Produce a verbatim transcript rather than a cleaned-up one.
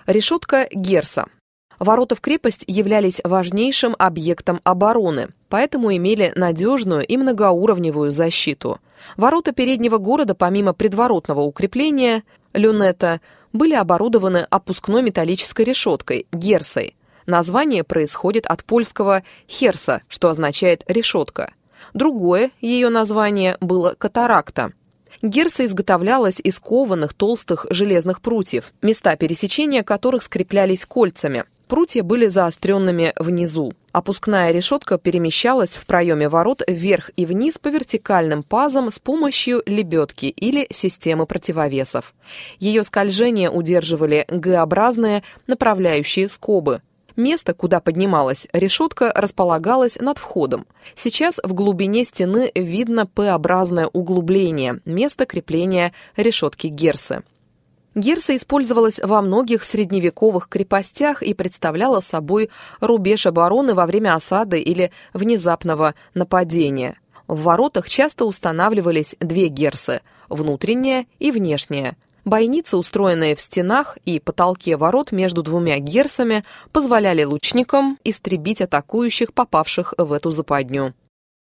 Решетка Герса. Ворота в крепость являлись важнейшим объектом обороны, поэтому имели надежную и многоуровневую защиту. Ворота переднего города, помимо предворотного укрепления, люнета, были оборудованы опускной металлической решеткой – герсой. Название происходит от польского «херса», что означает «решетка». Другое ее название было «катаракта». Герса изготовлялась из кованых толстых железных прутьев, места пересечения которых скреплялись кольцами. Прутья были заостренными внизу. Опускная решетка перемещалась в проеме ворот вверх и вниз по вертикальным пазам с помощью лебедки или системы противовесов. Ее скольжение удерживали Г-образные направляющие скобы. Место, куда поднималась решетка, располагалось над входом. Сейчас в глубине стены видно П-образное углубление, место крепления решетки Герсы. Герса использовалась во многих средневековых крепостях и представляла собой рубеж обороны во время осады или внезапного нападения. В воротах часто устанавливались две герсы – внутренняя и внешняя. Бойницы, устроенные в стенах и потолке ворот между двумя герсами, позволяли лучникам истребить атакующих, попавших в эту западню.